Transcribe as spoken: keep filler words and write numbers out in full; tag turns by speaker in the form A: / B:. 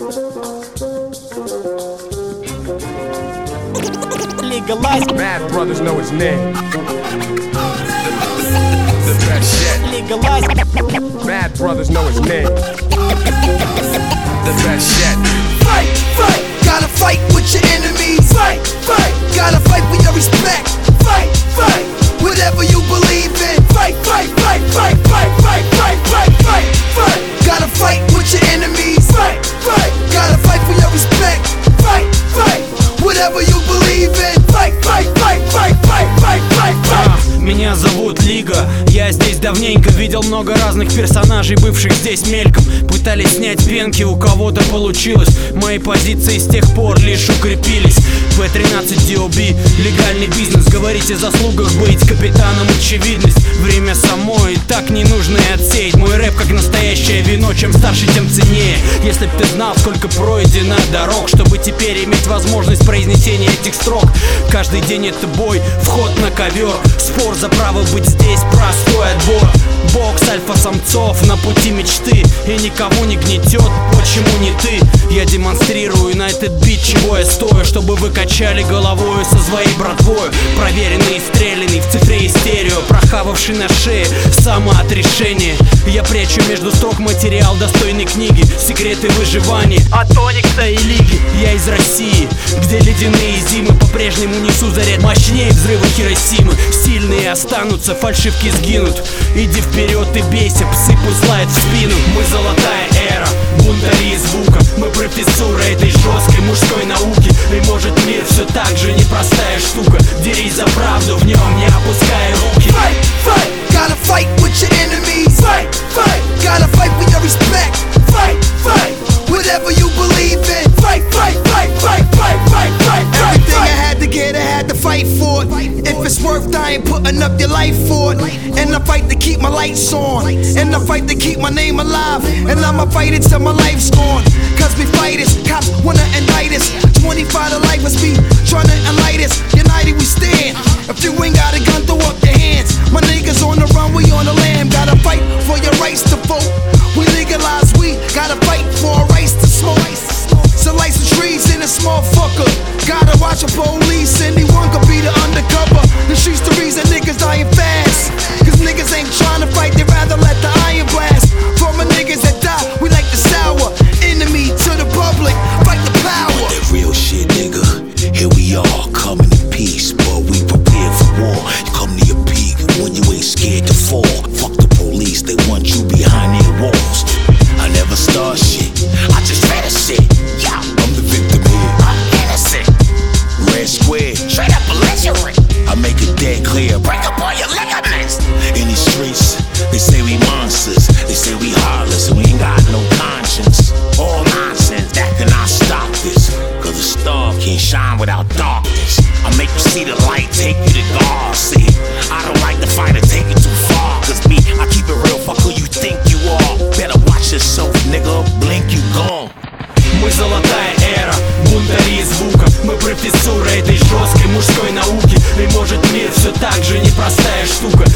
A: Legalize.
B: Mad brothers know his name. The best yet.
A: Legalize.
B: Mad brothers know his name. The best yet.
C: Fight, fight, gotta fight with your enemies. Fight, fight, gotta fight for your respect. Fight, fight, whatever you believe in. Fight, fight, fight, fight, fight, fight, fight, fight, fight, fight. Gotta fight with your enemies. Fight, fight, gotta fight for your respect. Fight, fight, whatever you believe in. Fight, fight, fight, fight, fight, fight, fight, fight.
D: Меня зовут Лига, я здесь давненько. Видел много разных персонажей, бывших здесь мельком. Пытались снять пенки, у кого-то получилось. Мои позиции с тех пор лишь укрепились. пэ тринадцать ди о би, легальный бизнес. Говорить о заслугах, быть капитаном очевидность. Время само и так не нужно и отсеять. Мой рэп как настоящее вино, чем старше, тем ценнее. Если б ты знал, сколько пройдено дорог, чтобы теперь иметь возможность произнесения этих строк. Каждый день это бой, вход на ковер. Спор за право быть здесь, простой отбор. Бокс альфа-самцов на пути мечты. И никого не гнетет, почему не ты? Я демонстрирую на этот бит, чего я стою, чтобы вы качали головою со своей братвою. Проверенный и стрелянный в цифре и стерео, прохававший на шее самоотрешение. Я прячу между строк материал достойной книги, секреты выживания от Оникса и Лиги. Я из России, где ледяные зимы по-прежнему несу заряд мощнее взрыва Хиросимы. Сильные останутся, фальшивки сгинут. Иди вперед и бейся, псы пусть лают в спину. Мы золотая эра, бунтари звука. Мы профессура этой жесткой мужской науки. И может мир все так же непростая штука. Дерись за правду, в нем не опуская руки.
C: Fight, fight, gotta fight with your enemies. Fight, fight, gotta fight for your respect. Fight, fight, whatever you believe in. Fight, fight, fight, fight, fight, fight, fight, fight. Everything I had to get, I had to fight for it. If it's worth dying, putting up your life for it. And I fight to keep my lights on. And I fight to keep my name alive. And I'ma fight it till my life's gone. Cause we fighters, cops wanna indict us. twenty-five to life must be trying to enlighten us. United we stand. If you ain't got a gun, throw up your hands. My niggas on the run, we on the lam. Gotta fight for your rights to vote. We legalize weed, gotta fight for our rights to smoke. So license trees in a small fucker. Gotta watch the police, anyone could be the undercover. The streets the reason niggas dying fast. Cause niggas ain't trying to fight, they rather let the iron blast. For my niggas that die, we like the sour. Enemy to the public, fight the power.
E: That real shit, nigga. Here we are, coming in peace, but we prepared for war. You come to your peak when you ain't scared to fall. Fuck the police, they want you behind their walls. I never start shit, I just finish it. Yeah, I'm the victim here, I'm innocent. Red square, straight up belligerent. I make it dead clear, break up all your ligaments. In these streets, they say we monsters. They say we heartless and we ain't got no conscience. All nonsense, that cannot stop this. Cause a star can't shine without darkness. I make you see the light, take you to God. See, I don't like the fight or take it too far. Cause me, I keep it real, fuck who you think you are. Better watch yourself, nigga, blink you gone.
D: Мы золотая эра, бунтари звука. Мы профессура этой жесткой мужской науки. И может мир все так же непростая штука.